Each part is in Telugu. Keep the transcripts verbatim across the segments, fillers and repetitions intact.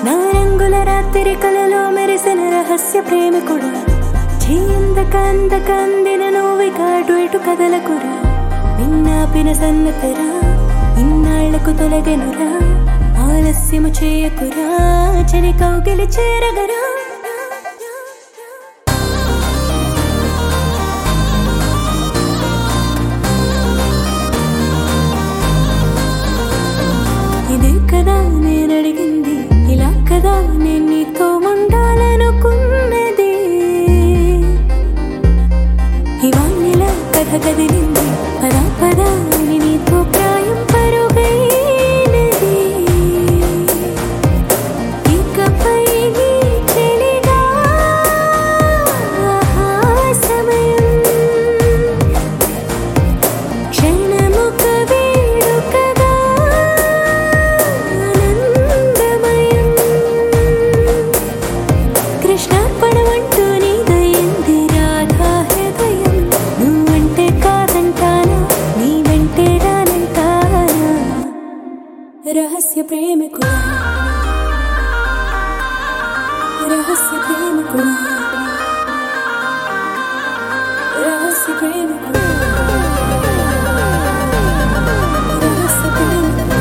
నా రంగుల రాత్రి కలలో మెరిసిన రహస్య ప్రేమికుడా, చేయందక అందక అందిన నువ్విక అటు ఇటు కదలకురా, నిన్నాపిన సన్నతరా ఇన్నాళ్లకు తొలగెనురా, ఆలస్యము చేయకురా చని కౌగిలి చేరగరా. ఇదే కదా నేనడిగింది, ఇలా కదా నేను నీతో ఉండాలనుకున్నది, ఇవాళ కథ కదిలింది పదా పదా అని నీతో ప్రాయం పరుగైనది, ఇకపై నీ చెలిగా సమయం క్షణముక వేడుకగా ఆనందమయం, కృష్ణార్పణమంటూ నీదయింది రాధా హృదయం, నువ్వంటే కాదంటానా నీ వెంటే రానంటానా, రహస్య ప్రేమికుడా రహస్య ప్రేమికుడా రహస్య ప్రేమికుడా రహస్య ప్రేమికుడా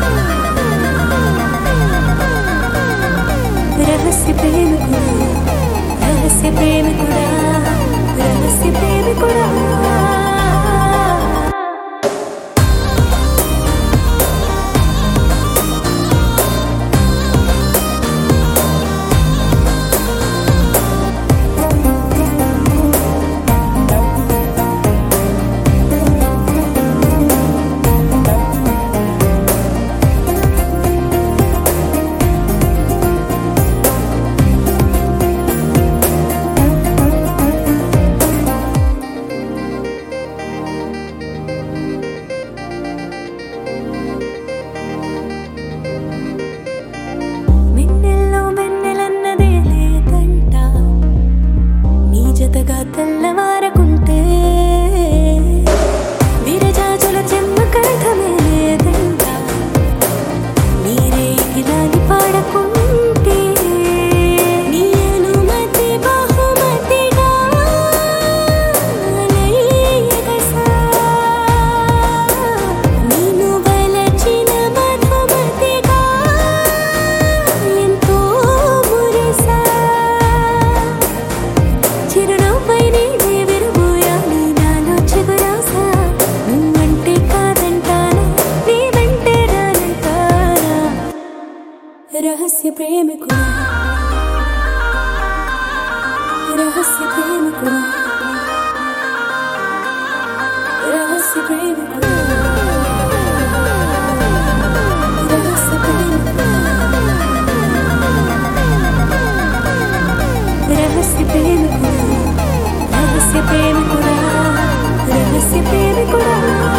రహస్య ప్రేమికుడా రహస్య ప్రేమికుడా రహస్య ప్రేమికుడా. తెల్లవారకుంటే విరజాజుల చెమ్మ కంఠమే లేదంట, నీరే ఇలాని పాడకుంటే నీ అనుమతి బహుమతిగా లయగసా, నీను వలచిన మధుమతిగా ఎంతో మురిసా, చిరునవ్వై నీవే విరబోయాలి నాలో చిగురాసా, నువ్వంటే కాదంటానా నీ వెంటే రానంటానా, రహస్య ప్రేమికుడా రహస్య ప్రేమికుడా రహస్య ప్రేమికుడా రహస్య ప్రేమికుడా రహస్య ప్రేమికుడా రహస్య ప్రేమికుడా రహస్య ప్రేమికుడా.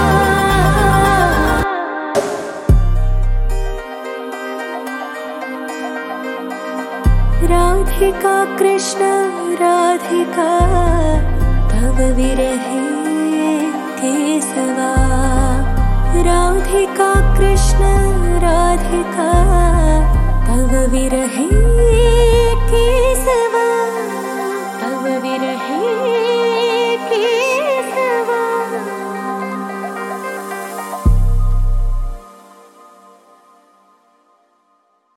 राधिका कृष्ण राधिका तव विरहे केशवा, राधिका कृष्ण राधिका तव विरहे केशवा.